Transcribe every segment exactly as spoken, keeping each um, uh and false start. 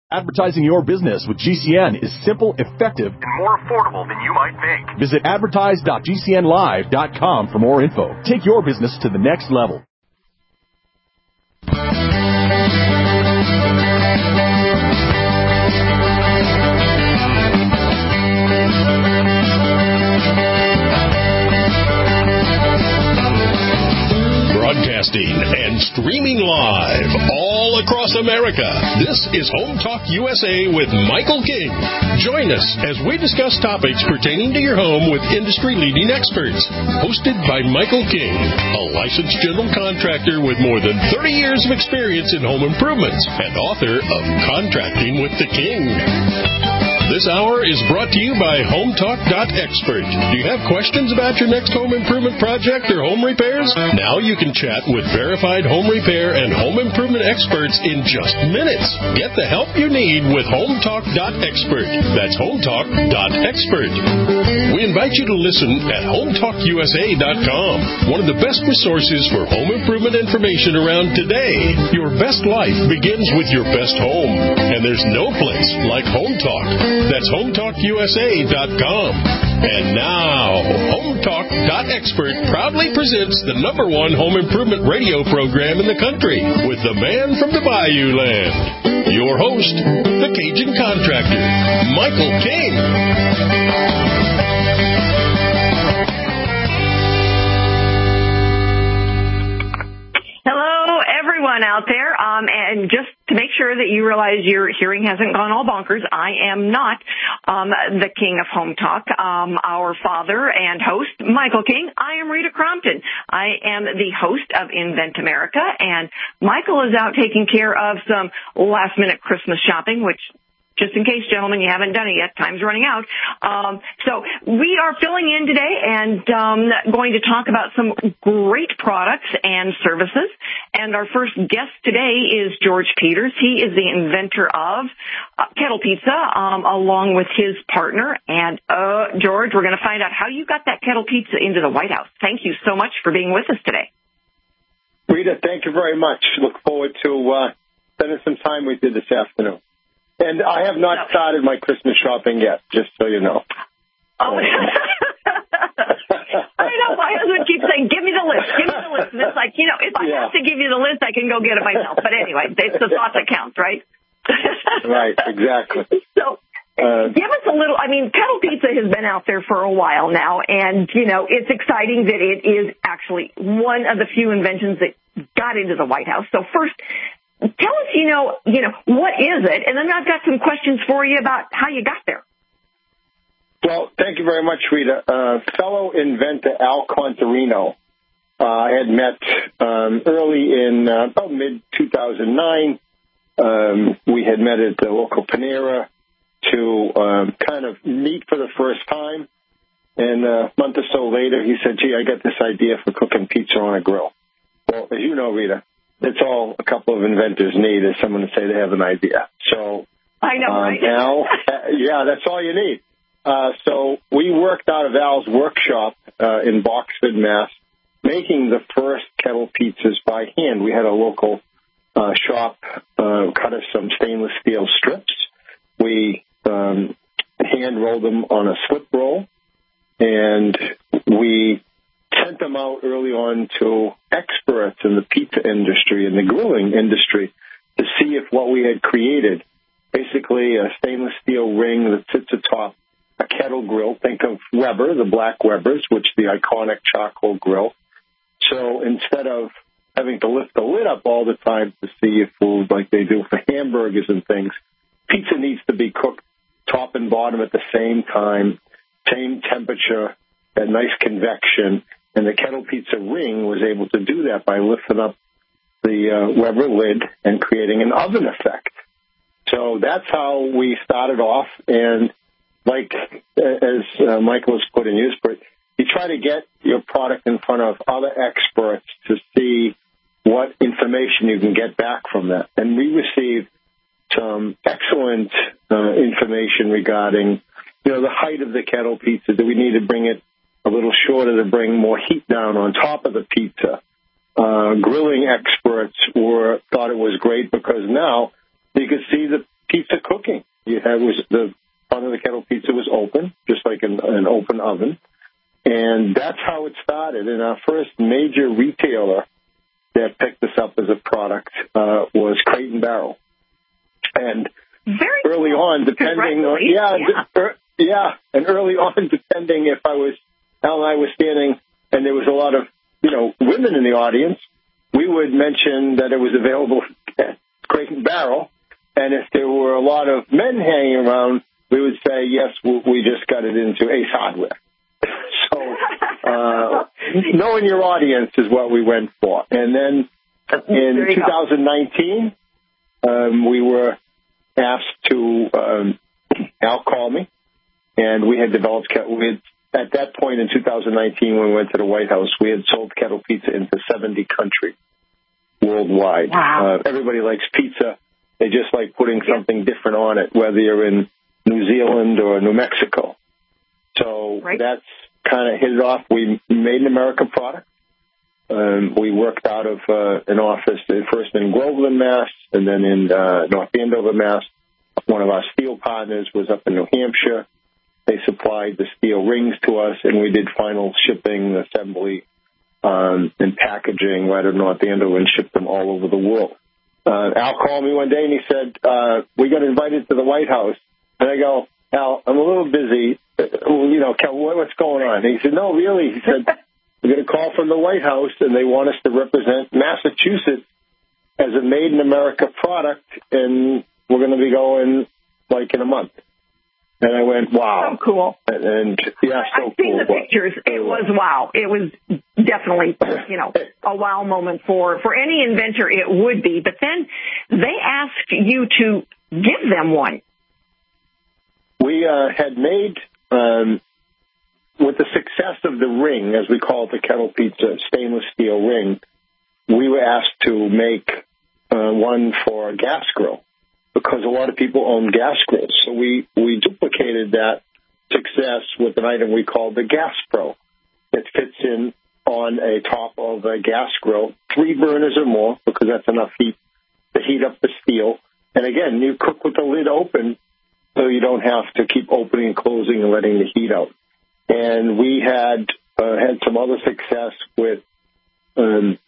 Advertising your business with G C N is simple, effective, and more affordable than you might think. Visit advertise dot g c n live dot com for more info. Take your business to the next level. Broadcasting and streaming live all across America. This is Home Talk U S A with Michael King. Join us as we discuss topics pertaining to your home with industry-leading experts. Hosted by Michael King, a licensed general contractor with more than thirty years of experience in home improvements and author of Contracting with the King. This hour is brought to you by home talk dot expert. Do you have questions about your next home improvement project or home repairs? Now you can chat with verified home repair and home improvement experts in just minutes. Get the help you need with home talk dot expert. That's home talk dot expert. We invite you to listen at home talk u s a dot com, one of the best resources for home improvement information around today. Your best life begins with your best home, and there's no place like Home Talk. That's home talk u s a dot com. And now, home talk dot expert proudly presents the number one home improvement radio program in the country with the man from the Bayou Land. Your host, the Cajun Contractor, Michael King. Hello, everyone out there. Um, and just to make sure that you realize your hearing hasn't gone all bonkers, I am not um, the king of Home Talk. Um, our father and host, Michael King. I am Rita Crompton. I am the host of Invent America, and Michael is out taking care of some last-minute Christmas shopping, which, just in case, gentlemen, you haven't done it yet, time's running out. Um, so we are filling in today and um, going to talk about some great products and services. And our first guest today is George Peters. He is the inventor of uh, Kettle Pizza, um, along with his partner. And, uh, George, we're going to find out how you got that Kettle Pizza into the White House. Thank you so much for being with us today. Rita, thank you very much. Look forward to uh, spending some time with you this afternoon. And I have not no. started my Christmas shopping yet, just so you know. Oh, I know. My husband keeps saying, give me the list, give me the list. And it's like, you know, if I yeah. have to give you the list, I can go get it myself. But anyway, it's the thought that counts, right? Right, exactly. So uh, give us a little, I mean, Kettle Pizza has been out there for a while now. And, you know, it's exciting that it is actually one of the few inventions that got into the White House. So first, tell us, you know, you know, what is it? And then I've got some questions for you about how you got there. Well, thank you very much, Rita. Uh, fellow inventor Al Contarino, uh, I had met um, early in uh, about mid two thousand nine. Um, we had met at the local Panera to um, kind of meet for the first time. And a month or so later, he said, gee, I got this idea for cooking pizza on a grill. Well, as you know, Rita, that's all a couple of inventors need is someone to say they have an idea. So, I know, um, right? Al, yeah, that's all you need. Uh, so we worked out of Al's workshop uh, in Boxford, Mass, making the first kettle pizzas by hand. We had a local uh, shop uh, cut us some stainless steel strips. We um, hand rolled them on a slip roll, and we sent them out early on to experts in the pizza industry and the grilling industry to see if what we had created, basically a stainless steel ring that sits atop a kettle grill. Think of Weber, the black Webers, which the iconic charcoal grill. So instead of having to lift the lid up all the time to see your food like they do for hamburgers and things, pizza needs to be cooked top and bottom at the same time, same temperature, that nice convection. And the Kettle Pizza ring was able to do that by lifting up the uh, Weber lid and creating an oven effect. So that's how we started off. And like as uh, Michael has put in use, but you try to get your product in front of other experts to see what information you can get back from that. And we received some excellent uh, information regarding, you know, the height of the Kettle Pizza. Do we need to bring it a little shorter to bring more heat down on top of the pizza? Uh, grilling experts were thought it was great because now you could see the pizza cooking. You had was the front of the kettle pizza was open, just like an, an open oven, and that's how it started. And our first major retailer that picked us up as a product uh, was Crate and Barrel. And Very early cool. on, depending on yeah, yeah. d- er, yeah, and early on, depending if I was Al and I was standing, and there was a lot of you know women in the audience, we would mention that it was available at Crate and Barrel, and if there were a lot of men hanging around, we would say yes, we just got it into Ace Hardware. So, uh, knowing your audience is what we went for. And then in twenty nineteen, um, we were asked to, um, Al called me, and we had developed, we had, at that point in two thousand nineteen, when we went to the White House, we had sold kettle pizza into seventy countries worldwide. Wow. Uh, everybody likes pizza. They just like putting something different on it, whether you're in New Zealand or New Mexico. So right. that's kind of hit it off. We made an American product. Um, we worked out of uh, an office first in Groveland, Mass, and then in uh, North Andover, Mass. One of our steel partners was up in New Hampshire. They supplied the steel rings to us, and we did final shipping, assembly, um, and packaging right at North Andover and shipped them all over the world. Uh, Al called me one day, and he said, uh, we got invited to the White House. And I go, Al, I'm a little busy. You know, what's going on? And he said, no, really. He said, we got a call from the White House, and they want us to represent Massachusetts as a made-in-America product, and we're going to be going, like, in a month. And I went, wow. So cool. And, and yeah, so I've seen cool. the pictures. It was wow. It was definitely, you know, a wow moment for, for any inventor. It would be. But then they asked you to give them one. We uh, had made, um, with the success of the ring, as we call it, the kettle pizza stainless steel ring, we were asked to make uh, one for a gas grill, because a lot of people own gas grills. So we, we duplicated that success with an item we called the Gas Pro. It fits in on a top of a gas grill, three burners or more, because that's enough heat to heat up the steel. And again, you cook with the lid open, so you don't have to keep opening and closing and letting the heat out. And we had uh, had some other success with um,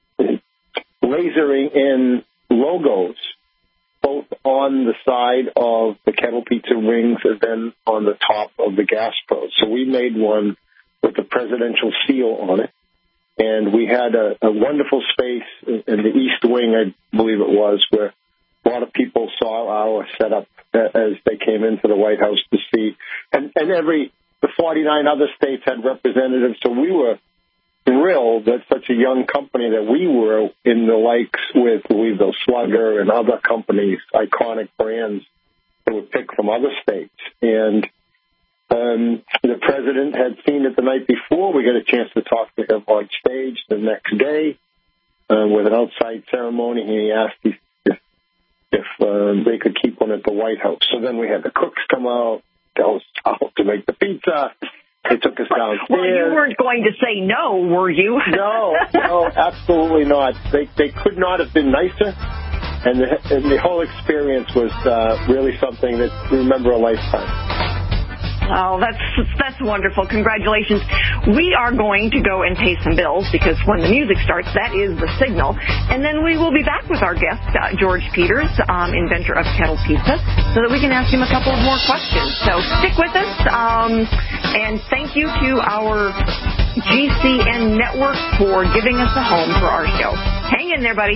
lasering in logos, both on the side of the kettle pizza rings and then on the top of the Gas Pro. So we made one with the presidential seal on it. And we had a, a wonderful space in the East Wing, I believe it was, where a lot of people saw our setup as they came into the White House to see. And, and every, the forty-nine other states had representatives, so we were thrilled that such a young company that we were in the likes with Louisville Slugger and other companies, iconic brands that would pick from other states. And um, the president had seen it the night before. We got a chance to talk to him on stage the next day uh, with an outside ceremony, and he asked if, if uh, they could keep one at the White House. So then we had the cooks come out, tell us how to make the pizza. They took us downstairs. Well, you weren't going to say no, were you? No, no, absolutely not. They they could not have been nicer, and the, and the whole experience was uh, really something that we remember a lifetime. Oh, that's that's wonderful. Congratulations. We are going to go and pay some bills, because when the music starts, that is the signal. And then we will be back with our guest, uh, George Peters, um, inventor of Kettle Pizza, so that we can ask him a couple of more questions. So stick with us. Um, and thank you to our G C N network for giving us a home for our show. Hang in there, buddy.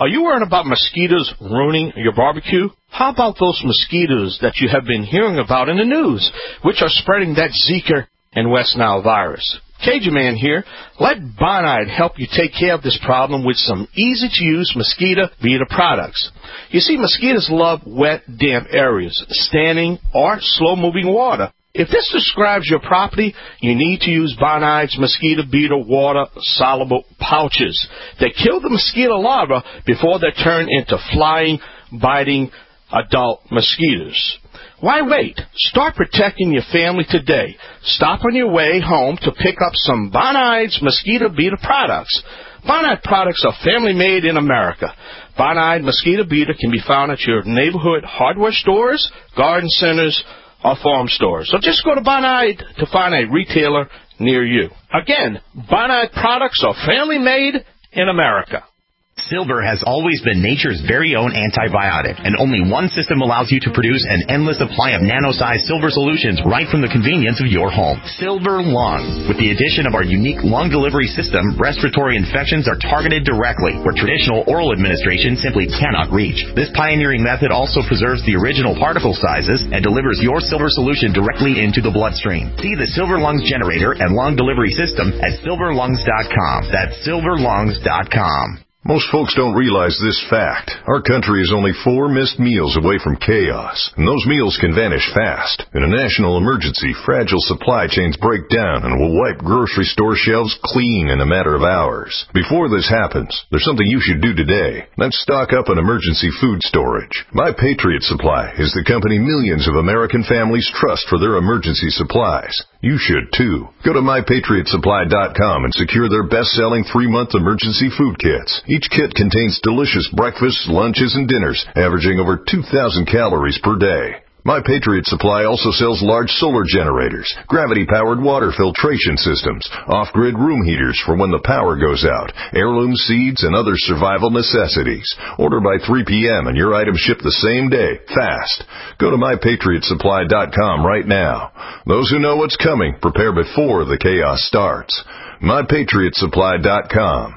Are you worried about mosquitoes ruining your barbecue? How about those mosquitoes that you have been hearing about in the news, which are spreading that Zika and West Nile virus? Cajun Man here. Let Bonide help you take care of this problem with some easy-to-use mosquito beater products. You see, mosquitoes love wet, damp areas, standing or slow-moving water. If this describes your property, you need to use Bonide's mosquito beater water-soluble pouches. They kill the mosquito larvae before they turn into flying, biting adult mosquitoes. Why wait? Start protecting your family today. Stop on your way home to pick up some Bonide's mosquito beater products. Bonide products are family-made in America. Bonide mosquito beater can be found at your neighborhood hardware stores, garden centers, or farm stores. So just go to Bonide to find a retailer near you. Again, Bonide products are family-made in America. Silver has always been nature's very own antibiotic, and only one system allows you to produce an endless supply of nano-sized silver solutions right from the convenience of your home. Silver Lung. With the addition of our unique lung delivery system, respiratory infections are targeted directly, where traditional oral administration simply cannot reach. This pioneering method also preserves the original particle sizes and delivers your silver solution directly into the bloodstream. See the Silver Lungs generator and lung delivery system at silver lungs dot com. That's silver lungs dot com. Most folks don't realize this fact. Our country is only four missed meals away from chaos, and those meals can vanish fast. In a national emergency, fragile supply chains break down and will wipe grocery store shelves clean in a matter of hours. Before this happens, there's something you should do today. That's stock up on emergency food storage. My Patriot Supply is the company millions of American families trust for their emergency supplies. You should, too. Go to my patriot supply dot com and secure their best-selling three-month emergency food kits. Each kit contains delicious breakfasts, lunches, and dinners, averaging over two thousand calories per day. My Patriot Supply also sells large solar generators, gravity-powered water filtration systems, off-grid room heaters for when the power goes out, heirloom seeds, and other survival necessities. Order by three p.m. and your items ship the same day, fast. Go to my patriot supply dot com right now. Those who know what's coming prepare before the chaos starts. my patriot supply dot com.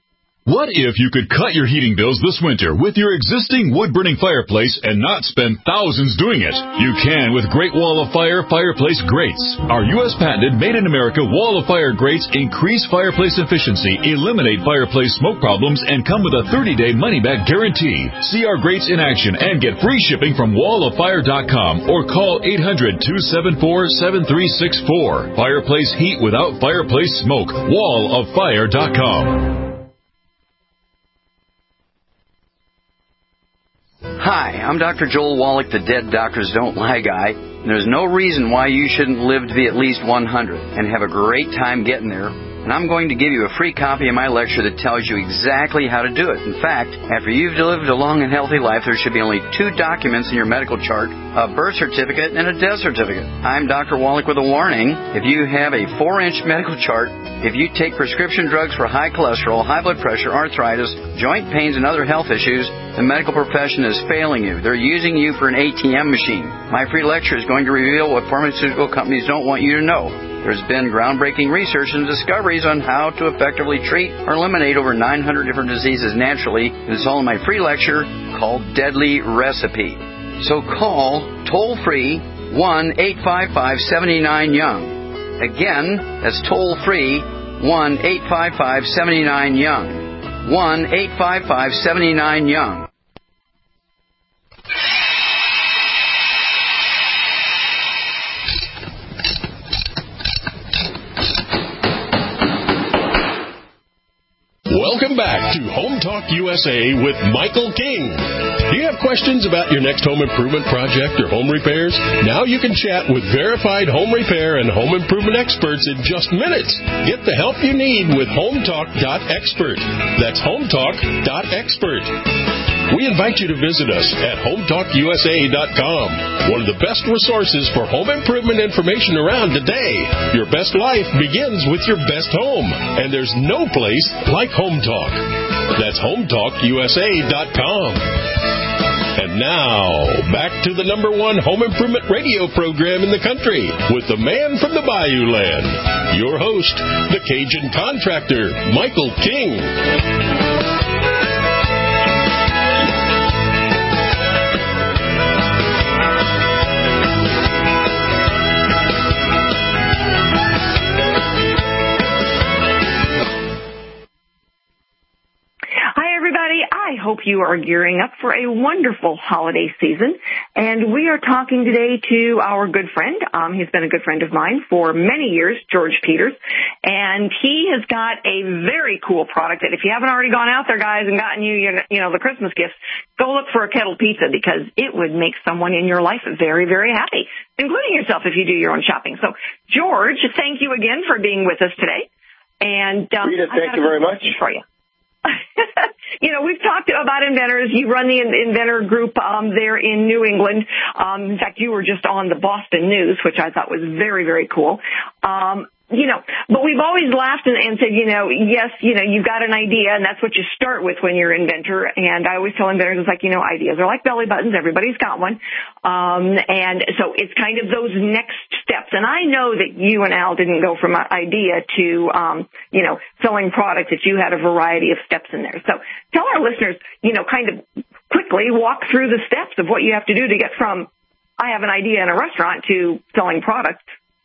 What if you could cut your heating bills this winter with your existing wood-burning fireplace and not spend thousands doing it? You can with Great Wall of Fire Fireplace Grates. Our U S patented made-in-America Wall of Fire grates increase fireplace efficiency, eliminate fireplace smoke problems, and come with a thirty-day money-back guarantee. See our grates in action and get free shipping from wall of fire dot com or call eight hundred, two seven four, seven three six four. Fireplace heat without fireplace smoke. wall of fire dot com. Hi, I'm Doctor Joel Wallach, the Dead Doctors Don't Lie guy. And there's no reason why you shouldn't live to be at least one hundred and have a great time getting there. And I'm going to give you a free copy of my lecture that tells you exactly how to do it. In fact, after you've lived a long and healthy life, there should be only two documents in your medical chart, a birth certificate and a death certificate. I'm Doctor Wallach with a warning. If you have a four-inch medical chart, if you take prescription drugs for high cholesterol, high blood pressure, arthritis, joint pains, and other health issues, the medical profession is failing you. They're using you for an A T M machine. My free lecture is going to reveal what pharmaceutical companies don't want you to know. There's been groundbreaking research and discoveries on how to effectively treat or eliminate over nine hundred different diseases naturally. It's all in my free lecture called Deadly Recipe. So call toll-free one eight five five, seven nine, young. Again, that's toll-free one eight five five, seven nine, young. one eight five five, seven nine, young. Welcome back to Home Talk U S A with Michael King. Do you have questions about your next home improvement project or home repairs? Now you can chat with verified home repair and home improvement experts in just minutes. Get the help you need with home talk dot expert. That's home talk dot expert. We invite you to visit us at home talk U S A dot com, one of the best resources for home improvement information around today. Your best life begins with your best home, and there's no place like Home Talk. That's home talk U S A dot com. And now, back to the number one home improvement radio program in the country with the man from the Bayou Land, your host, the Cajun contractor, Michael King. you are gearing up for a wonderful holiday season. And we are talking today to our good friend. Um, he's been a good friend of mine for many years, George Peters. And he has got a very cool product that if you haven't already gone out there, guys, and gotten you, you know, the Christmas gifts, go look for a kettle pizza because it would make someone in your life very, very happy, including yourself if you do your own shopping. So, George, thank you again for being with us today. And um, Rita, thank you very much. For you. You know, we've talked about inventors. You run the inventor group um, there in New England. Um, in fact, you were just on the Boston News, which I thought was very, very cool. Um, you know, but we've always laughed and, and said, you know, yes, you know, you've got an idea, and that's what you start with when you're an inventor. And I always tell inventors, it's like, you know, ideas are like belly buttons. Everybody's got one. Um, and so it's kind of those next steps. And I know that you and Al didn't go from an idea to, um, you know, selling product, that you had a variety of steps in there. So tell our listeners, you know, kind of quickly walk through the steps of what you have to do to get from, I have an idea in a restaurant, to selling product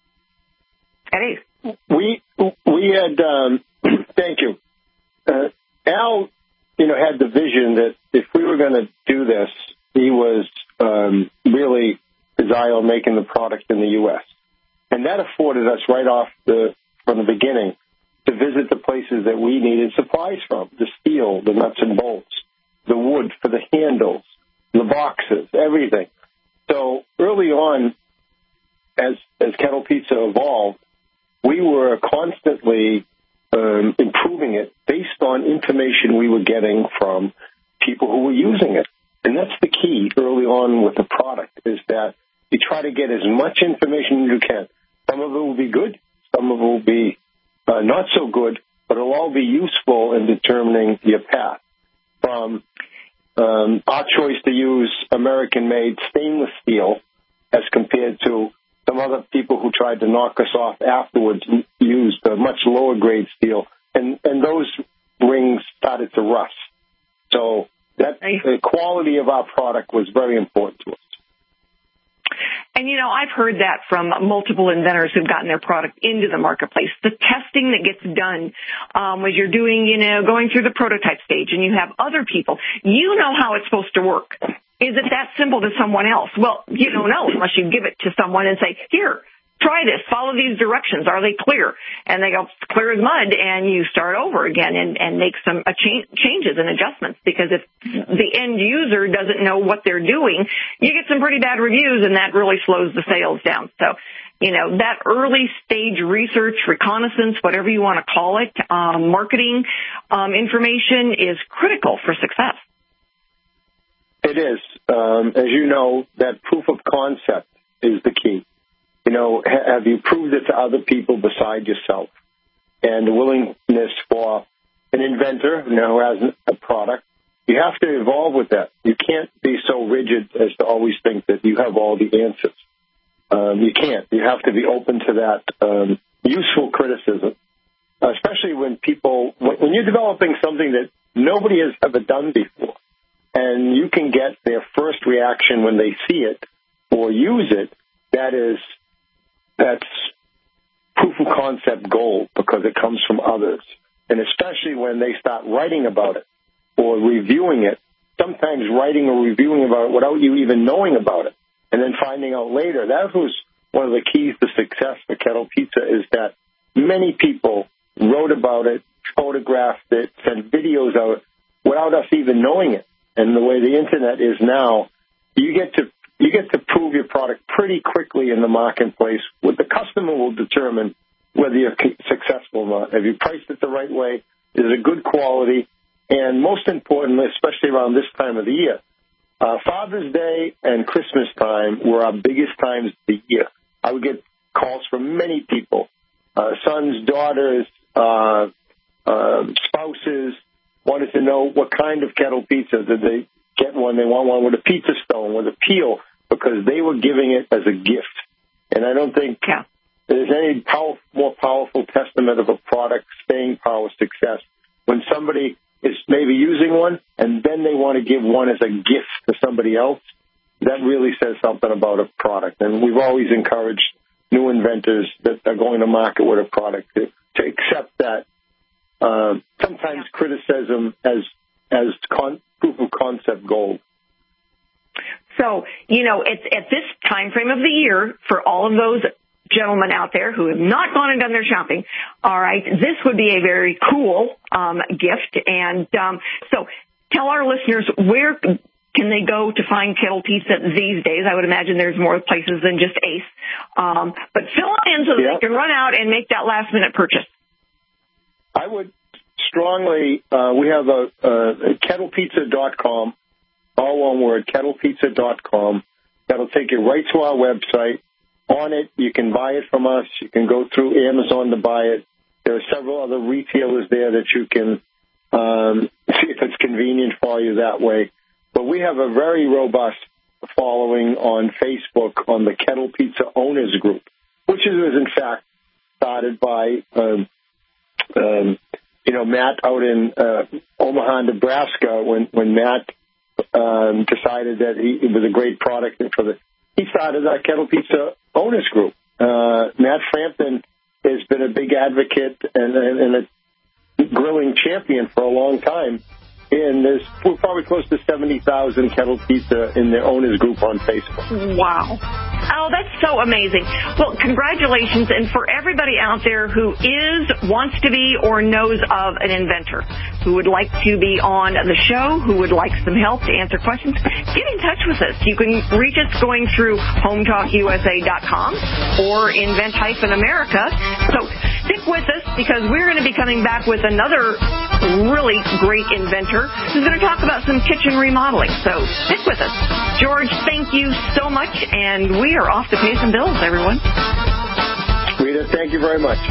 at Ace. We we had um, thank you, uh, Al. You know, had the vision that if we were going to do this, he was um, really his eye on making the product in the U S, and that afforded us right off the from the beginning to visit the places that we needed supplies from: the steel, the nuts and bolts, the wood for the handles, the boxes, everything. So early on, as as Kettle Pizza evolved, we were constantly um, improving it based on information we were getting from people who were using it. And that's the key early on with the product, is that you try to get as much information as you can. Some of it will be good, some of it will be uh, not so good, but it'll all be useful in determining your path. From um, our choice to use American-made stainless steel as compared to some other people who tried to knock us off afterwards used a much lower grade steel, and, and those rings started to rust. So that the quality of our product was very important to us. And, you know, I've heard that from multiple inventors who've gotten their product into the marketplace. The testing that gets done um, as you're doing, you know, going through the prototype stage, and you have other people, you know how it's supposed to work. Is it that simple to someone else? Well, you don't know unless you give it to someone and say, here, try this, follow these directions. Are they clear? And they go, clear as mud, and you start over again and, and make some uh, cha- changes and adjustments. Because if the end user doesn't know what they're doing, you get some pretty bad reviews, and that really slows the sales down. So, you know, that early stage research, reconnaissance, whatever you want to call it, um, marketing um, information is critical for success. It is. Um, as you know, that proof of concept is the key. You know, ha- have you proved it to other people beside yourself? And the willingness for an inventor, you know, who has a product, you have to evolve with that. You can't be so rigid as to always think that you have all the answers. Um, you can't. You have to be open to that um, useful criticism, especially when people, when you're developing something that nobody has ever done before. And you can get their first reaction when they see it or use it. That is, that's proof of concept gold, because it comes from others. And especially when they start writing about it or reviewing it, sometimes writing or reviewing about it without you even knowing about it, and then finding out later. That was one of the keys to success for Kettle Pizza, is that many people wrote about it, photographed it, sent videos of it without us even knowing it. And the way the internet is now, you get to you get to prove your product pretty quickly in the marketplace. What the customer will determine whether you're successful or not. Have you priced it the right way? Is it good quality? And most importantly, especially around this time of the year, uh, Father's Day and Christmas time were our biggest times of the year. I would get calls from many people, uh, sons, daughters, uh, uh, spouses, wanted to know what kind of kettle pizza. Did they get one? They want one with a pizza stone, with a peel, because they were giving it as a gift. And I don't think yeah. there's any power, more powerful testament of a product staying power success when somebody is maybe using one and then they want to give one as a gift to somebody else. That really says something about a product. And we've always encouraged new inventors that are going to market with a product to, to accept that. Uh, sometimes criticism as as con- proof of gold. So, you know, it's at this time frame of the year, for all of those gentlemen out there who have not gone and done their shopping, all right, this would be a very cool um, gift. And um, so tell our listeners, where can they go to find Kettle Pizza these days? I would imagine there's more places than just Ace. Um, but fill it in so that yeah. they can run out and make that last-minute purchase. I would strongly, uh, we have a, a kettle pizza dot com, all one word, kettle pizza dot com. That'll take you right to our website. On it, you can buy it from us. You can go through Amazon to buy it. There are several other retailers there that you can um, see if it's convenient for you that way. But we have a very robust following on Facebook on the Kettle Pizza Owners Group, which is, in fact, started by, um, um, you know, Matt out in uh, Omaha, Nebraska, when, when Matt um, decided that he, it was a great product for the, he started our Kettle Pizza Owners Group. Uh, Matt Frampton has been a big advocate and, and, and a grilling champion for a long time. And there's we're probably close to seventy thousand Kettle Pizza in their owners group on Facebook. Wow. Oh, that's so amazing. Well, congratulations. And for everybody out there who is, wants to be, or knows of an inventor who would like to be on the show, who would like some help to answer questions, get in touch with us. You can reach us going through home talk U S A dot com or Invent America. So stick with us, because we're going to be coming back with another really great inventor who's going to talk about some kitchen remodeling. So stick with us. George, thank you so much, and we are off to pay some bills, everyone. Rita, thank you very much.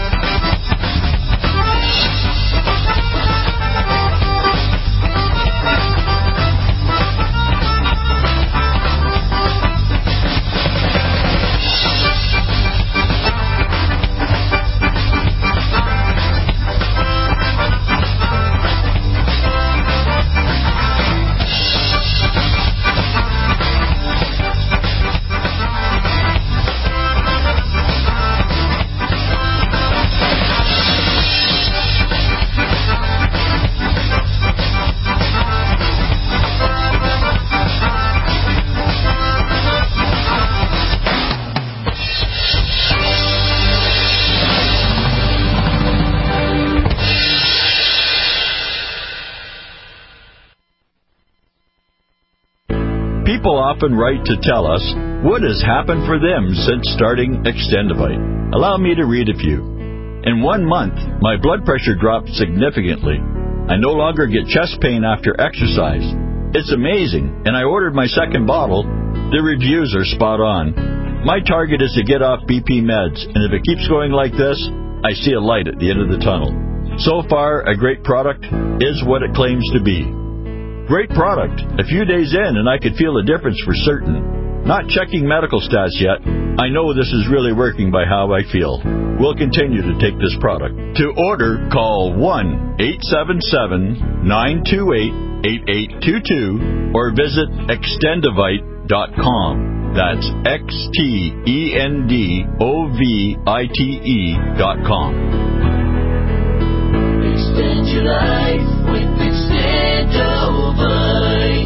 People often write to tell us what has happened for them since starting Extendivite. Allow me to read a few. In one month, my blood pressure dropped significantly. I no longer get chest pain after exercise. It's amazing, and I ordered my second bottle. The reviews are spot on. My target is to get off B P meds, and if it keeps going like this, I see a light at the end of the tunnel. So far, a great product is what it claims to be. Great product. A few days in, and I could feel a difference for certain. Not checking medical stats yet. I know this is really working by how I feel. We'll continue to take this product. To order, call one eight seven seven, nine two eight, eight eight two two or visit extendivite dot com. That's X T E N D O V I T E dot com. Extend your life with Extendivite.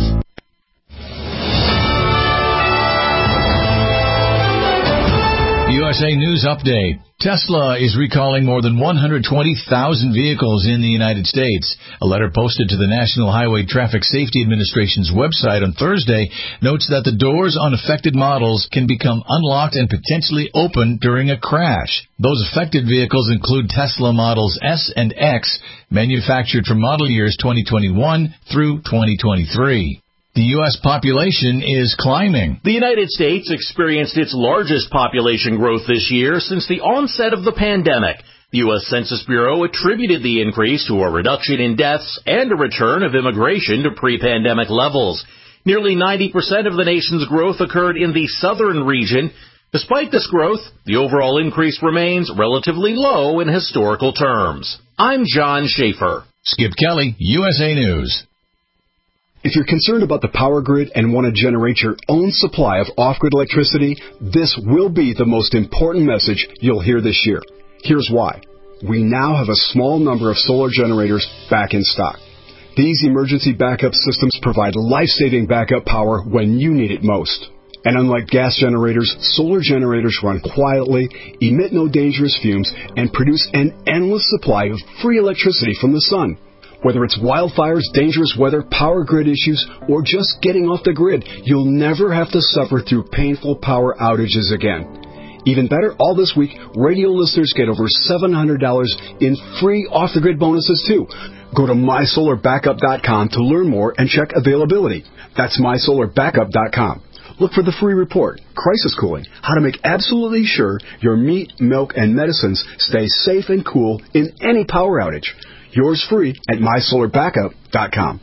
U S A News Update. Tesla is recalling more than one hundred twenty thousand vehicles in the United States. A letter posted to the National Highway Traffic Safety Administration's website on Thursday notes that the doors on affected models can become unlocked and potentially open during a crash. Those affected vehicles include Tesla Models S and X, manufactured from model years twenty twenty-one through twenty twenty-three. The U S population is climbing. The United States experienced its largest population growth this year since the onset of the pandemic. The U S Census Bureau attributed the increase to a reduction in deaths and a return of immigration to pre-pandemic levels. Nearly ninety percent of the nation's growth occurred in the southern region. Despite this growth, the overall increase remains relatively low in historical terms. I'm John Schaefer. Skip Kelly, U S A News. If you're concerned about the power grid and want to generate your own supply of off-grid electricity, this will be the most important message you'll hear this year. Here's why. We now have a small number of solar generators back in stock. These emergency backup systems provide life-saving backup power when you need it most. And unlike gas generators, solar generators run quietly, emit no dangerous fumes, and produce an endless supply of free electricity from the sun. Whether it's wildfires, dangerous weather, power grid issues, or just getting off the grid, you'll never have to suffer through painful power outages again. Even better, all this week, radio listeners get over seven hundred dollars in free off-the-grid bonuses, too. Go to my solar backup dot com to learn more and check availability. That's my solar backup dot com. Look for the free report, Crisis Cooling, how to make absolutely sure your meat, milk, and medicines stay safe and cool in any power outage. Yours free at my solar backup dot com.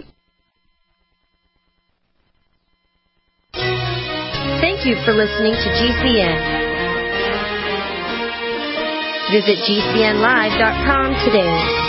Thank you for listening to G C N. Visit G C N live dot com today.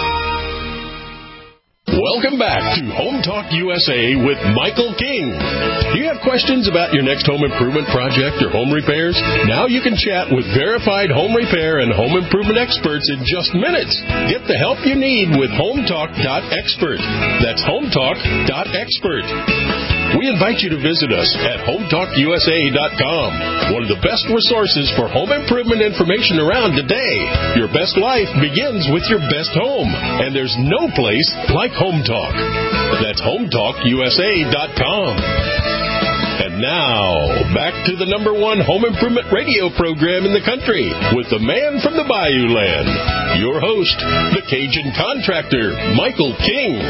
Welcome back to Home Talk U S A with Michael King. Do you have questions about your next home improvement project or home repairs? Now you can chat with verified home repair and home improvement experts in just minutes. Get the help you need with home talk dot expert. That's home talk dot expert. We invite you to visit us at home talk U S A dot com, one of the best resources for home improvement information around today. Your best life begins with your best home, and there's no place like Home Talk. That's home talk U S A dot com. And now, back to the number one home improvement radio program in the country with the man from the Bayou Land, your host, the Cajun contractor, Michael King.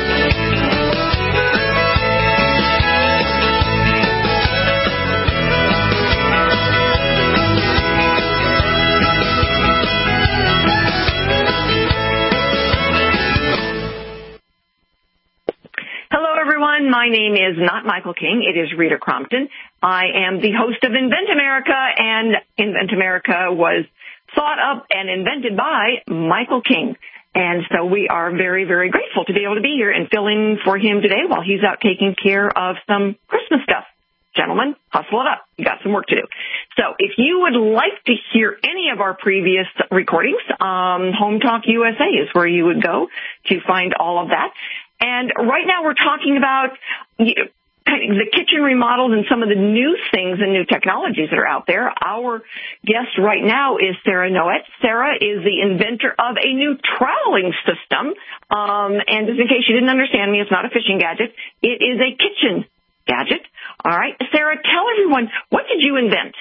My name is not Michael King. It is Rita Crompton. I am the host of Invent America, and Invent America was thought up and invented by Michael King. And so we are very, very grateful to be able to be here and fill in for him today while he's out taking care of some Christmas stuff. Gentlemen, hustle it up. You got some work to do. So if you would like to hear any of our previous recordings, um, Home Talk U S A is where you would go to find all of that. And right now we're talking about you know, the kitchen remodels and some of the new things and new technologies that are out there. Our guest right now is Sarah Noet. Sarah is the inventor of a new troweling system. Um, and just in case you didn't understand me, it's not a fishing gadget. It is a kitchen gadget. All right. Sarah, tell everyone, what did you invent?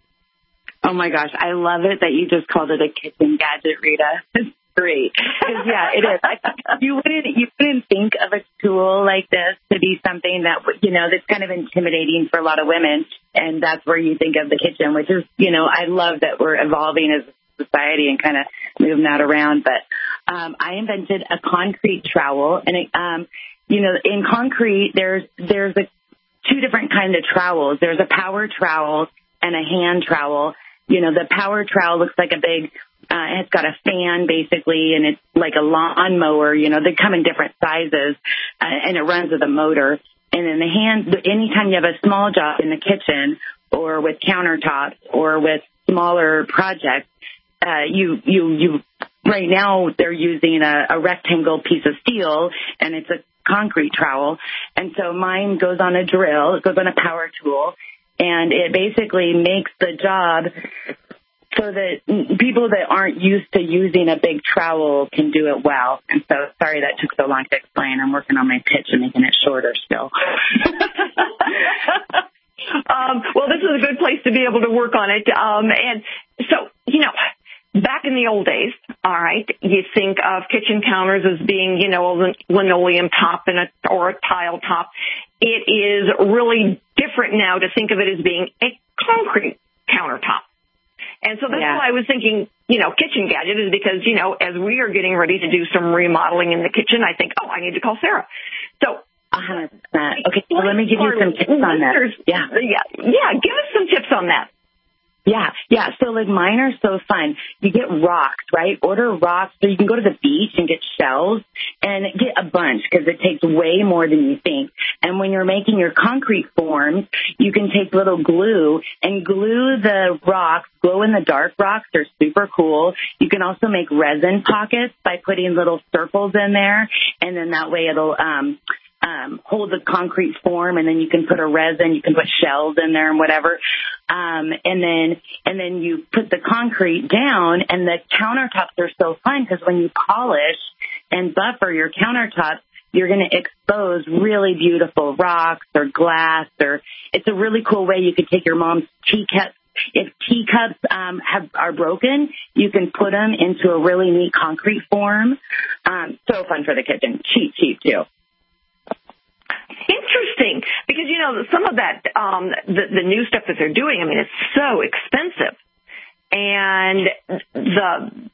Oh, my gosh. I love it that you just called it a kitchen gadget, Rita. Great. Because, yeah, it is. I, you wouldn't you wouldn't think of a tool like this to be something that, you know, that's kind of intimidating for a lot of women. And that's where you think of the kitchen, which is, you know, I love that we're evolving as a society and kind of moving that around. But um, I invented a concrete trowel. And, it, um, you know, in concrete, there's there's a, two different kinds of trowels. There's a power trowel and a hand trowel. You know, the power trowel looks like a big Uh, it's got a fan, basically, and it's like a lawn mower. You know, they come in different sizes, uh, and it runs with a motor. And then the hand, anytime you have a small job in the kitchen or with countertops or with smaller projects, uh, you, you, you, right now they're using a, a rectangle piece of steel, and it's a concrete trowel. And so mine goes on a drill, it goes on a power tool, and it basically makes the job so that people that aren't used to using a big trowel can do it well. And so, sorry that took so long to explain. I'm working on my pitch and making it shorter still. um, well, this is a good place to be able to work on it. Um, and so, you know, back in the old days, all right, you think of kitchen counters as being, you know, a linoleum top and a, or a tile top. It is really different now to think of it as being a concrete countertop. And so that's yeah. why I was thinking, you know, kitchen gadget is because, you know, as we are getting ready to do some remodeling in the kitchen, I think, oh, I need to call Sarah. So, one hundred percent. Okay, well, let me give you some tips on that. Yeah. yeah. Yeah, give us some tips on that. Yeah, yeah. So, like, mine are so fun. You get rocks, right? Order rocks. So you can go to the beach and get shells and get a bunch because it takes way more than you think. And when you're making your concrete forms, you can take little glue and glue the rocks. Glow-in-the-dark rocks are super cool. You can also make resin pockets by putting little circles in there, and then that way it'll um um, hold the concrete form, and then you can put a resin, you can put shells in there and whatever. Um, and then, and then you put the concrete down, and the countertops are so fun because when you polish and buffer your countertops, you're going to expose really beautiful rocks or glass, or it's a really cool way you could take your mom's teacups. If teacups um, have are broken, you can put them into a really neat concrete form. Um, so fun for the kitchen. Cheap, cheap too. Interesting, because, you know, some of that, um, the, the new stuff that they're doing, I mean, it's so expensive. And the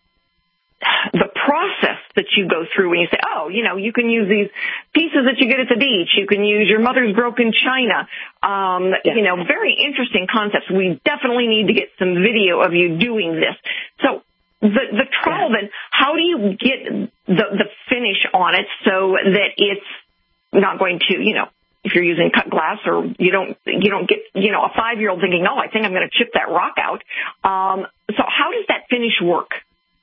the process that you go through when you say, oh, you know, you can use these pieces that you get at the beach. You can use your mother's broken china. Um, yeah. You know, very interesting concepts. We definitely need to get some video of you doing this. So the, the trial, yeah. then, how do you get the, the finish on it so that it's not going to, you know, if you're using cut glass, or you don't, you don't get, you know, a five-year-old thinking, oh, I think I'm going to chip that rock out. Um, so how does that finish work?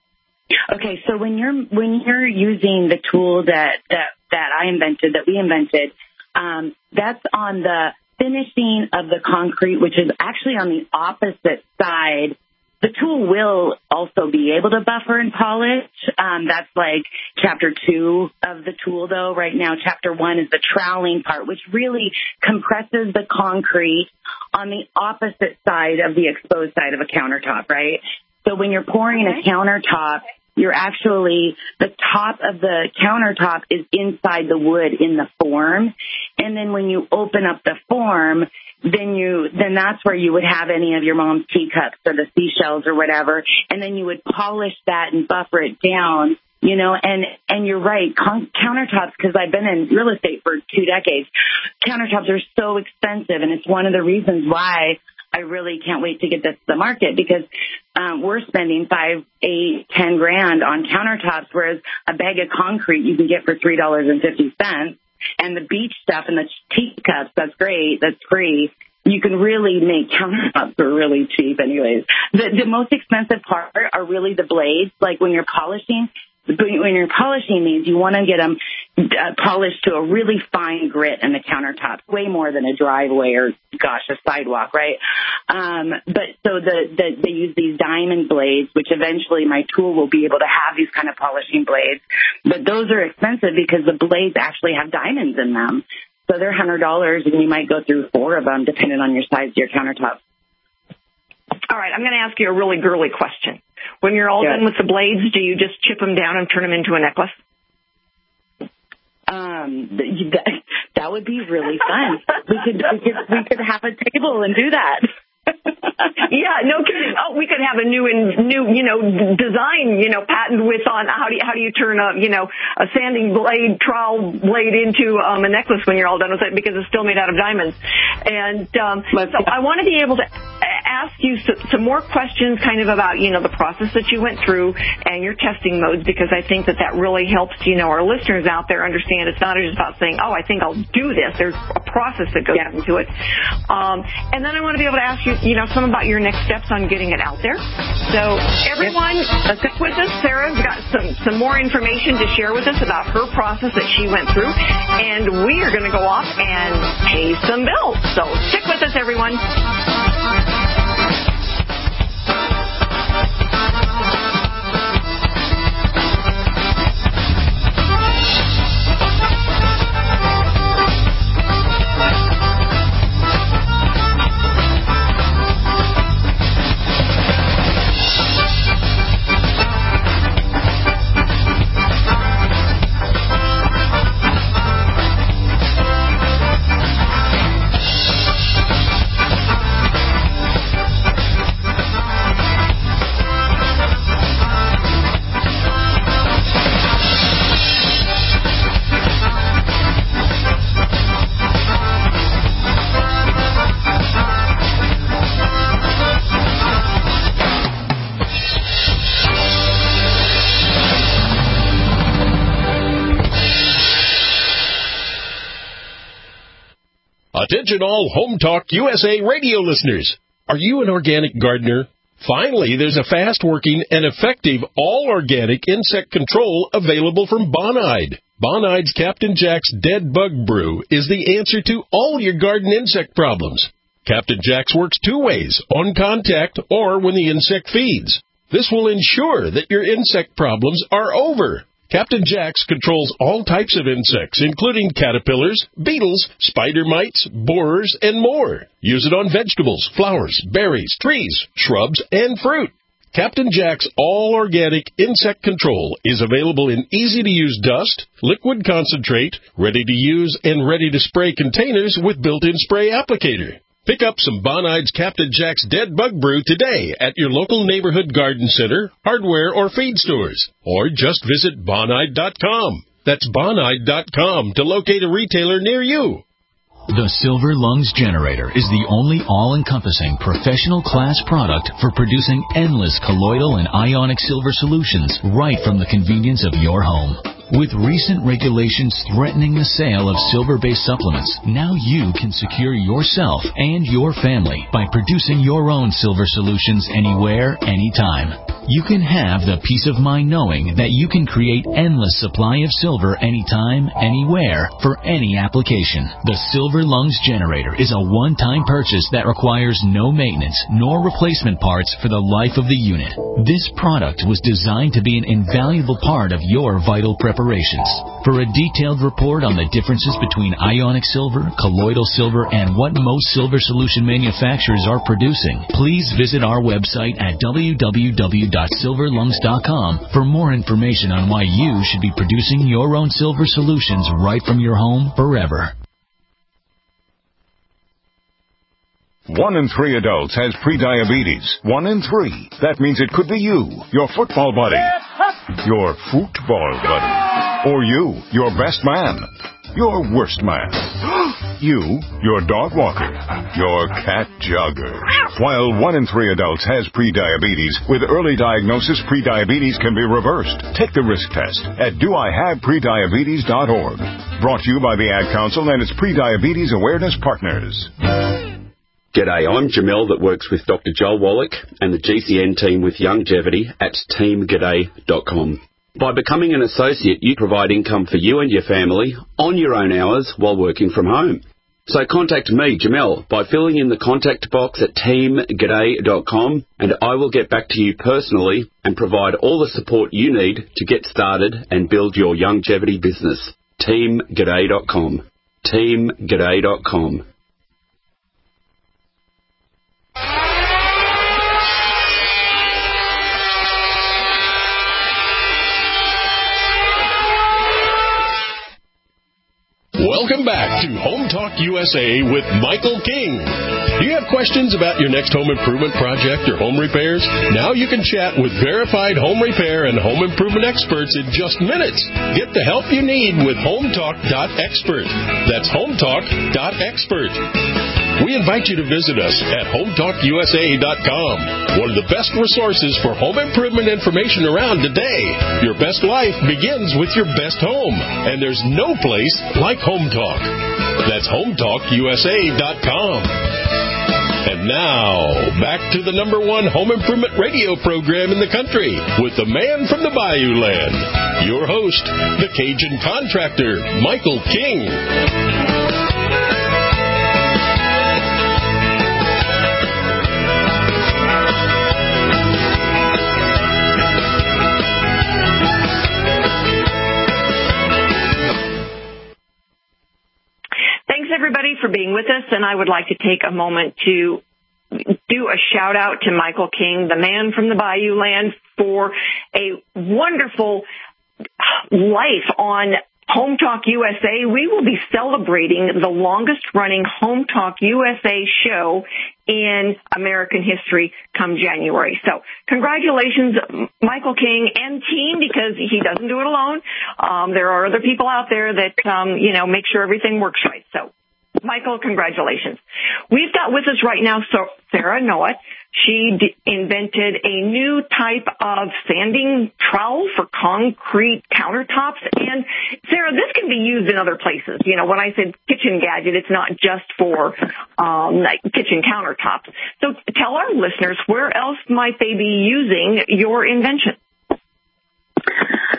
Okay, so when you're when you're using the tool that that, that I invented, that we invented, um, that's on the finishing of the concrete, which is actually on the opposite side. The tool will also be able to buffer and polish. Um, that's like chapter two of the tool, though. Right now, chapter one is the troweling part, which really compresses the concrete on the opposite side of the exposed side of a countertop, right? So when you're pouring a countertop, you're actually, the top of the countertop is inside the wood in the form. And then when you open up the form, then you, then that's where you would have any of your mom's teacups or the seashells or whatever. And then you would polish that and buffer it down, you know, and, and you're right, con- countertops, because I've been in real estate for two decades, countertops are so expensive. And it's one of the reasons why I really can't wait to get this to the market, because um, we're spending five, eight, ten grand on countertops, whereas a bag of concrete you can get for three dollars and fifty cents. And the beach stuff and the teacups, that's great, that's free. You can really make countertops for really cheap anyways. The, the most expensive part are really the blades. Like when you're polishing, when you're polishing these, you want to get them uh, polished to a really fine grit in the countertops, way more than a driveway or, gosh, a sidewalk, right? Um, but so the, the they use these diamond blades, which eventually my tool will be able to have these kind of polishing blades. But those are expensive because the blades actually have diamonds in them. So they're one hundred dollars, and you might go through four of them, depending on your size of your countertop. All right, I'm going to ask you a really girly question. When you're all Good. done with the blades, do you just chip them down and turn them into a necklace? Um, that, that would be really fun. we could we could we could have a table and do that. Yeah, no kidding. Oh, we could have a new and new, you know, design, you know, patent with on how do you, how do you turn a, you know, a sanding blade, trowel blade into um, a necklace when you're all done with it, because it's still made out of diamonds. And um, so I want to be able to ask you some, some more questions kind of about, you know, the process that you went through and your testing modes, because I think that that really helps, you know, our listeners out there understand it's not just about saying, oh, I think I'll do this. There's a process that goes yeah. into it. Um, and then I want to be able to ask you, you know, some about your next steps on getting it out there. So everyone, stick with us. Sarah's got some, some more information to share with us about her process that she went through. And we are going to go off and pay some bills. So stick with us, everyone. Attention all Home Talk U S A radio listeners. Are you an organic gardener? Finally, there's a fast-working and effective all-organic insect control available from Bonide. Bonide's Captain Jack's Dead Bug Brew is the answer to all your garden insect problems. Captain Jack's works two ways, on contact or when the insect feeds. This will ensure that your insect problems are over. Captain Jack's controls all types of insects, including caterpillars, beetles, spider mites, borers, and more. Use it on vegetables, flowers, berries, trees, shrubs, and fruit. Captain Jack's all-organic insect control is available in easy-to-use dust, liquid concentrate, ready-to-use and ready-to-spray containers with built-in spray applicator. Pick up some Bonide's Captain Jack's Dead Bug Brew today at your local neighborhood garden center, hardware, or feed stores. Or just visit Bonide dot com. That's Bonide dot com to locate a retailer near you. The Silver Lungs Generator is the only all-encompassing professional class product for producing endless colloidal and ionic silver solutions right from the convenience of your home. With recent regulations threatening the sale of silver-based supplements, now you can secure yourself and your family by producing your own silver solutions anywhere, anytime. You can have the peace of mind knowing that you can create endless supply of silver anytime, anywhere, for any application. The Silver Lungs Generator is a one-time purchase that requires no maintenance nor replacement parts for the life of the unit. This product was designed to be an invaluable part of your vital preparations. For a detailed report on the differences between ionic silver, colloidal silver, and what most silver solution manufacturers are producing, please visit our website at w w w dot silver lungs dot com for more information on why you should be producing your own silver solutions right from your home forever. One in three adults has prediabetes. One in three. That means it could be you, your football buddy, your football buddy, or you, your best man, your worst man, you, your dog walker, your cat jogger. While one in three adults has prediabetes, with early diagnosis, prediabetes can be reversed. Take the risk test at do I have prediabetes dot org. Brought to you by the Ad Council and its Prediabetes Awareness Partners. G'day, I'm Jamel that works with Doctor Joel Wallach and the G C N team with Longevity at team g'day dot com. By becoming an associate, you provide income for you and your family on your own hours while working from home. So contact me, Jamel, by filling in the contact box at team g'day dot com, and I will get back to you personally and provide all the support you need to get started and build your longevity business. team g'day dot com. team g'day dot com. Welcome back to Home Talk U S A with Michael King. Do you have questions about your next home improvement project or home repairs? Now you can chat with verified home repair and home improvement experts in just minutes. Get the help you need with home talk dot expert. That's home talk dot expert. We invite you to visit us at home talk u s a dot com, one of the best resources for home improvement information around today. Your best life begins with your best home, and there's no place like Home Talk. That's home talk u s a dot com. And now, back to the number one home improvement radio program in the country with the man from the Bayou Land, your host, the Cajun contractor, Michael King. Everybody for being with us, and I would like to take a moment to do a shout out to Michael King, the man from the Bayou Land, for a wonderful life on Home Talk U S A. We will be celebrating the longest running Home Talk U S A show in American history come January. So congratulations, Michael King and team, because he doesn't do it alone. Um, there are other people out there that, um, you know, make sure everything works right. So Michael, congratulations. We've got with us right now so Sarah Noah. She d- invented a new type of sanding trowel for concrete countertops. And Sarah, this can be used in other places. You know, when I said kitchen gadget, it's not just for um, like kitchen countertops. So tell our listeners, where else might they be using your invention?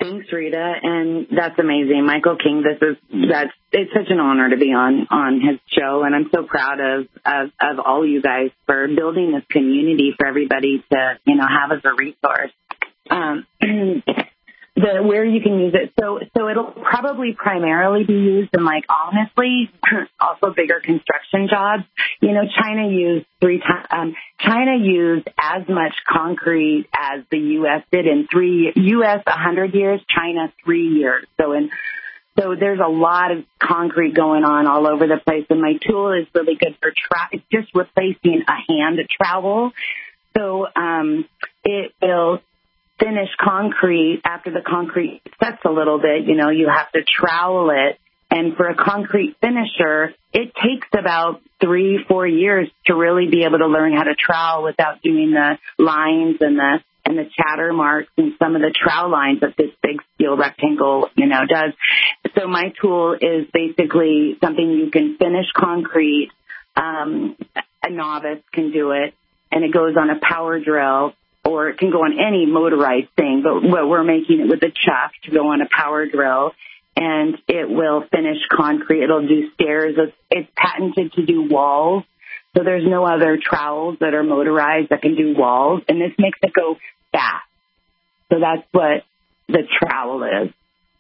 Thanks, Rita, and that's amazing. Michael King, this is that's it's such an honor to be on on his show, and I'm so proud of of, of all you guys for building this community for everybody to you know have as a resource. Um, the where you can use it, so so it'll probably primarily be used in like honestly also bigger construction jobs. You know, China used three times. Um, China used as much concrete as the U S did in three U S a hundred years, China three years. So in so there's a lot of concrete going on all over the place, and my tool is really good for tra- it's just replacing a hand trowel. So um, it will finish concrete after the concrete sets a little bit. You know, you have to trowel it. And for a concrete finisher, it takes about three, four years to really be able to learn how to trowel without doing the lines and the and the chatter marks and some of the trowel lines that this big steel rectangle, you know, does. So my tool is basically something you can finish concrete. Um, a novice can do it, and it goes on a power drill. Or it can go on any motorized thing, but we're making it with a chuck to go on a power drill, and it will finish concrete. It'll do stairs. It's, it's patented to do walls, so there's no other trowels that are motorized that can do walls, and this makes it go fast. So that's what the trowel is.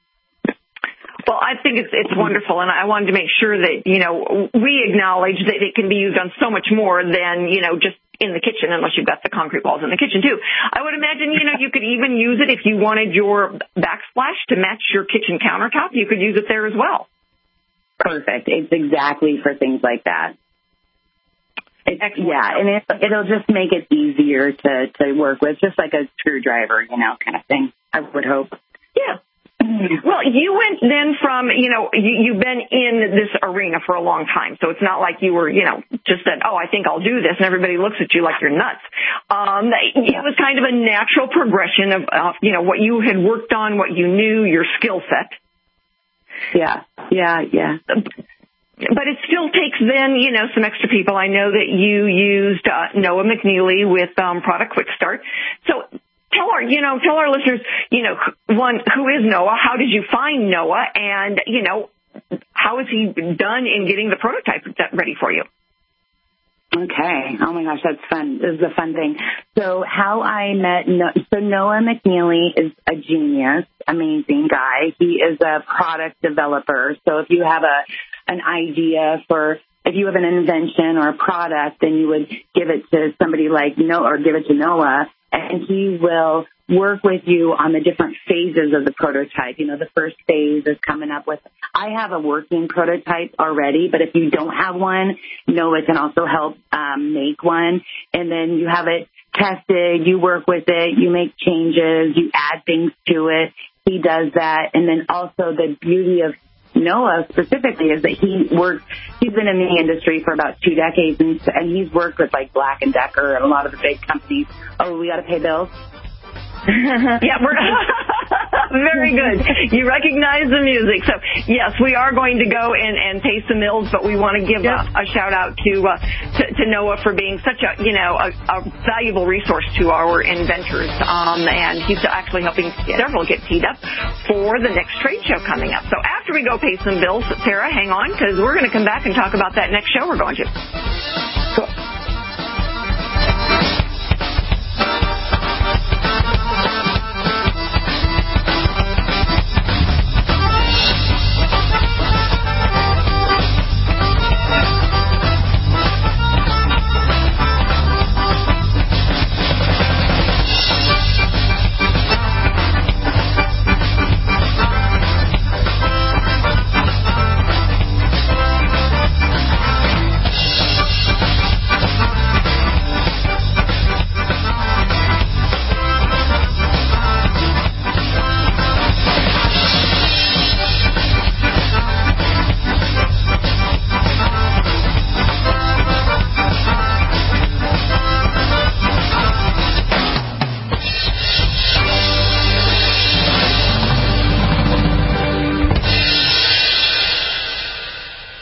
Well, I think it's it's wonderful, and I wanted to make sure that, you know, we acknowledge that it can be used on so much more than, you know, just in the kitchen, unless you've got the concrete walls in the kitchen, too. I would imagine, you know, you could even use it if you wanted your backsplash to match your kitchen countertop. You could use it there as well. Perfect. It's exactly for things like that. It's, yeah, and it, it'll just make it easier to, to work with, just like a screwdriver, you know, kind of thing, I would hope. Yeah. Well, you went then from, you know, you, you've been in this arena for a long time, so it's not like you were, you know, just said, oh, I think I'll do this, and everybody looks at you like you're nuts. Um, it was kind of a natural progression of, uh, you know, what you had worked on, what you knew, your skill set. Yeah, yeah, yeah. But it still takes then, you know, some extra people. I know that you used uh, Noah McNeely with um, Product Quick Start. So tell our, you know, tell our listeners, you know, one, who is Noah? How did you find Noah? And, you know, how has he done in getting the prototype ready for you? Okay. Oh, my gosh, that's fun. This is a fun thing. So how I met no- so Noah McNeely is a genius, amazing guy. He is a product developer. So if you have a an idea for, if you have an invention or a product, then you would give it to somebody like Noah, or give it to Noah, and he will work with you on the different phases of the prototype. You know, the first phase is coming up with, I have a working prototype already, but if you don't have one, Noah can also help um, make one. And then you have it tested, you work with it, you make changes, you add things to it. He does that. And then also the beauty of Noah specifically is that he worked, he's been in the industry for about two decades, and, and he's worked with like Black and Decker and a lot of the big companies. Oh, we got to pay bills? Yeah, we're very good. You recognize the music. So, yes, we are going to go and, and pay some bills, but we want to give yep. a, a shout-out to, uh, to to Noah for being such a, you know, a, a valuable resource to our inventors. Um, and he's actually helping several get teed up for the next trade show coming up. So after we go pay some bills, Sarah, hang on, because we're going to come back and talk about that next show we're going to. Cool.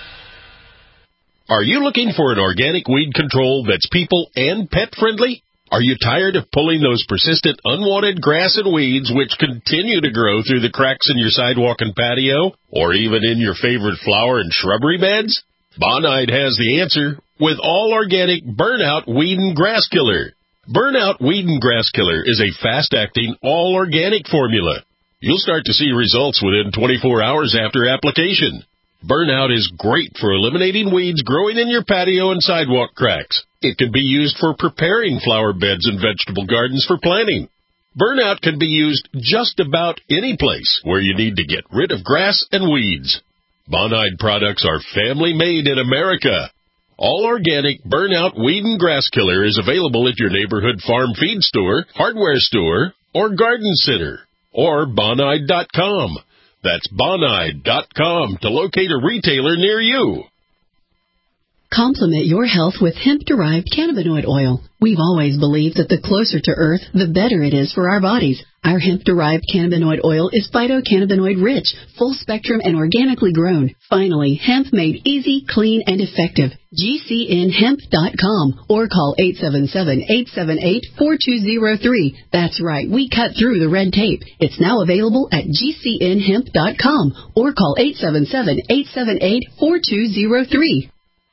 Are you looking for an organic weed control that's people and pet friendly? Are you tired of pulling those persistent unwanted grass and weeds which continue to grow through the cracks in your sidewalk and patio, or even in your favorite flower and shrubbery beds? Bonide has the answer with all-organic Burnout Weed and Grass Killer. Burnout Weed and Grass Killer is a fast-acting, all-organic formula. You'll start to see results within twenty-four hours after application. Burnout is great for eliminating weeds growing in your patio and sidewalk cracks. It can be used for preparing flower beds and vegetable gardens for planting. Burnout can be used just about any place where you need to get rid of grass and weeds. Bonide products are family-made in America. All-organic Burnout Weed and Grass Killer is available at your neighborhood farm feed store, hardware store, or garden center, or bonide dot com. That's bonide dot com to locate a retailer near you. Complement your health with hemp-derived cannabinoid oil. We've always believed that the closer to Earth, the better it is for our bodies. Our hemp-derived cannabinoid oil is phytocannabinoid-rich, full-spectrum, and organically grown. Finally, hemp made easy, clean, and effective. G C N hemp dot com or call eight seven seven, eight seven eight, four two zero three. That's right, we cut through the red tape. It's now available at G C N hemp dot com or call eight seven seven, eight seven eight, four two zero three.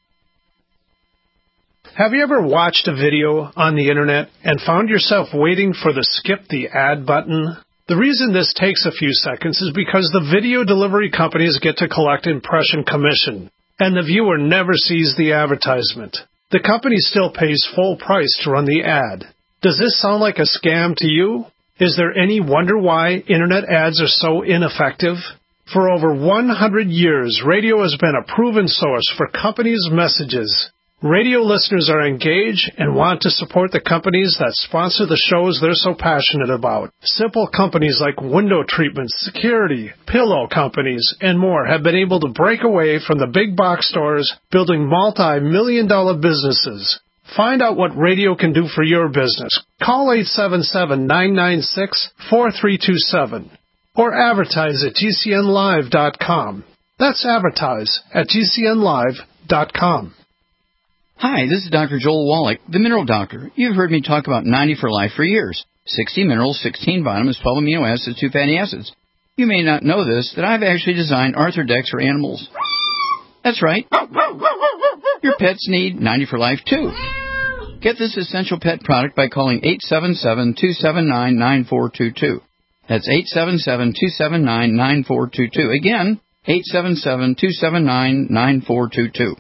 Have you ever watched a video on the internet and found yourself waiting for the skip the ad button? The reason this takes a few seconds is because the video delivery companies get to collect impression commission, and the viewer never sees the advertisement. The company still pays full price to run the ad. Does this sound like a scam to you? Is there any wonder why internet ads are so ineffective? For over one hundred years, radio has been a proven source for companies' messages. Radio listeners are engaged and want to support the companies that sponsor the shows they're so passionate about. Simple companies like window treatments, security, pillow companies, and more have been able to break away from the big box stores, building multi-million dollar businesses. Find out what radio can do for your business. Call eight seven seven, nine nine six, four three two seven or advertise at G C N live dot com. That's advertise at G C N live dot com. Hi, this is Doctor Joel Wallach, the Mineral Doctor. You've heard me talk about ninety for Life for years. sixty minerals, sixteen vitamins, twelve amino acids, two fatty acids. You may not know this, that I've actually designed Arthrodex for animals. That's right. Your pets need ninety for Life, too. Get this essential pet product by calling eight seven seven, two seven nine, nine four two two. That's eight seven seven, two seven nine, nine four two two. Again, eight seven seven, two seven nine, nine four two two.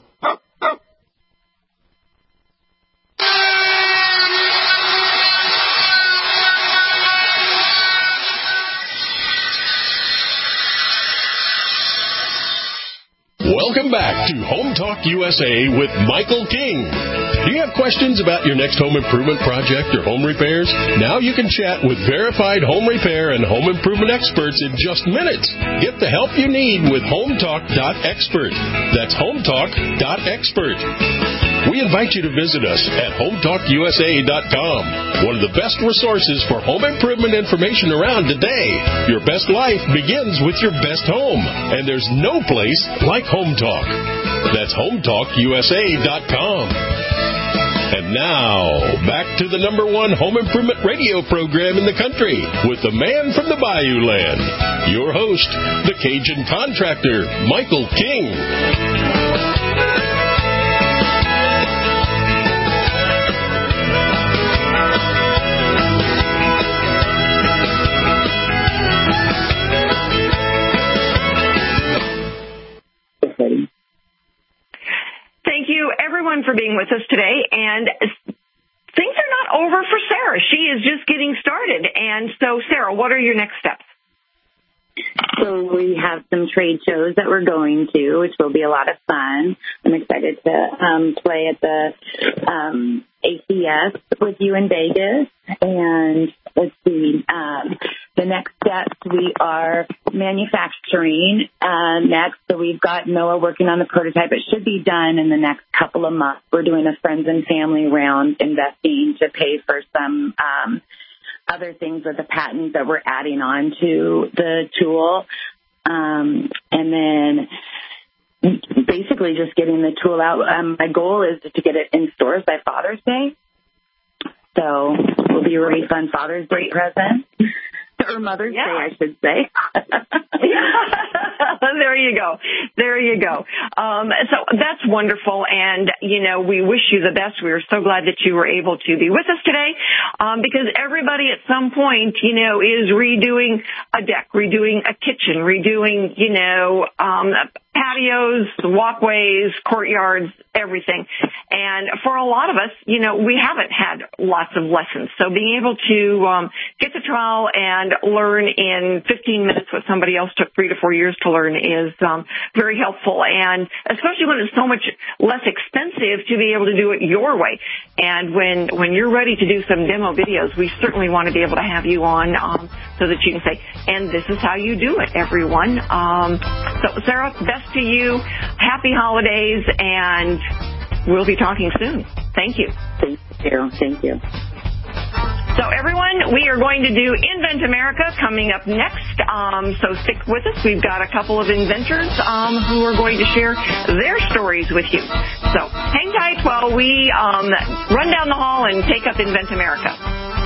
Welcome back to Home Talk U S A with Michael King. Do you have questions about your next home improvement project or home repairs? Now you can chat with verified home repair and home improvement experts in just minutes. Get the help you need with home talk dot expert. That's home talk dot expert. We invite you to visit us at home talk U S A dot com, one of the best resources for home improvement information around today. Your best life begins with your best home, and there's no place like Home Talk. That's home talk U S A dot com. And now, back to the number one home improvement radio program in the country with the man from the Bayou Land, your host, the Cajun contractor, Michael King. Thank you, everyone, for being with us today. And things are not over for Sarah. She is just getting started. And so, Sarah, what are your next steps? So we have some trade shows that we're going to, which will be a lot of fun. I'm excited to um, play at the um, A C S with you in Vegas. And let's see, um, the next steps, we are manufacturing uh, next. So we've got Noah working on the prototype. It should be done in the next couple of months. We're doing a friends and family round, investing to pay for some um other things with the patents that we're adding on to the tool. Um, and then basically just getting the tool out. Um, my goal is to get it in stores by Father's Day. So will be a really fun Father's Day present. Or Mother's yeah. Day, I should say. There you go. There you go. Um, so that's wonderful. And, you know, we wish you the best. We are so glad that you were able to be with us today, um, because everybody at some point, you know, is redoing a deck, redoing a kitchen, redoing, you know, um, patios, walkways, courtyards, everything. And for a lot of us, you know, we haven't had lots of lessons. So being able to um, get the trial and learn in fifteen minutes what somebody else took three to four years to learn is um, very helpful. And especially when it's so much less expensive to be able to do it your way. And when, when you're ready to do some demo videos, we certainly want to be able to have you on um, so that you can say, and this is how you do it, everyone. Um, so, Sarah, best to you. Happy holidays, and we'll be talking soon. Thank you. Thank you. Thank you. So, everyone, we are going to do Invent America coming up next. Um, so stick with us. We've got a couple of inventors um, who are going to share their stories with you. So hang tight while we um, run down the hall and take up Invent America.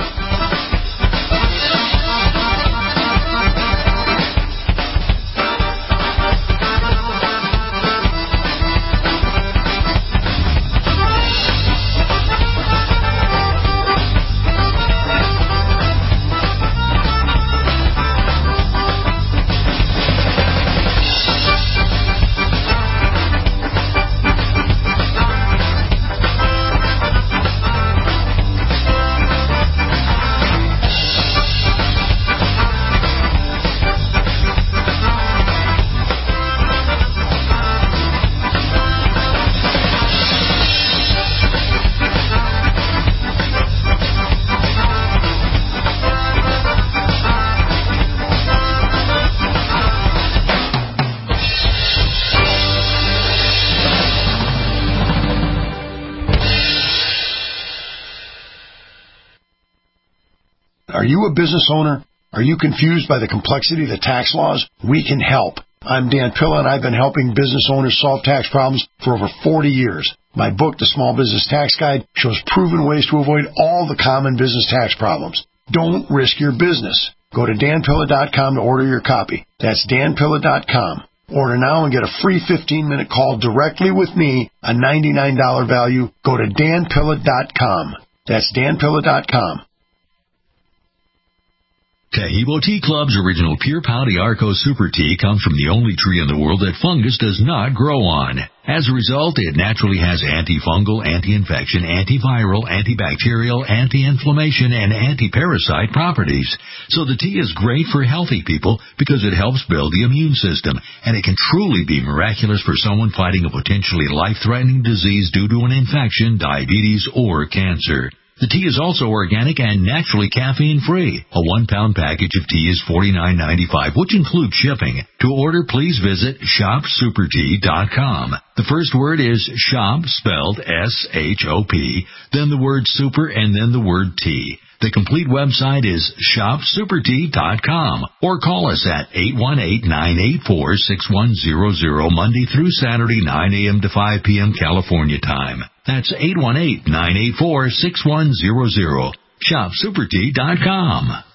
Are you a business owner? Are you confused by the complexity of the tax laws? We can help. I'm Dan Pilla, and I've been helping business owners solve tax problems for over forty years. My book, The Small Business Tax Guide, shows proven ways to avoid all the common business tax problems. Don't risk your business. Go to dan pilla dot com to order your copy. That's dan pilla dot com. Order now and get a free fifteen-minute call directly with me, a ninety-nine dollars value. Go to dan pilla dot com. That's dan pilla dot com. Taheebo Tea Club's original Pure Pau Arco Super Tea comes from the only tree in the world that fungus does not grow on. As a result, it naturally has antifungal, anti-infection, antiviral, antibacterial, anti-inflammation, and anti-parasite properties. So the tea is great for healthy people because it helps build the immune system, and it can truly be miraculous for someone fighting a potentially life-threatening disease due to an infection, diabetes, or cancer. The tea is also organic and naturally caffeine-free. A one-pound package of tea is forty-nine ninety-five, which includes shipping. To order, please visit shop super tea dot com. The first word is shop, spelled S H O P, then the word super, and then the word tea. The complete website is shop super tea dot com, or call us at eight one eight, nine eight four, six one zero zero Monday through Saturday, nine a.m. to five p.m. California time. That's eight one eight, nine eight four, six one zero zero. shop super tea dot com.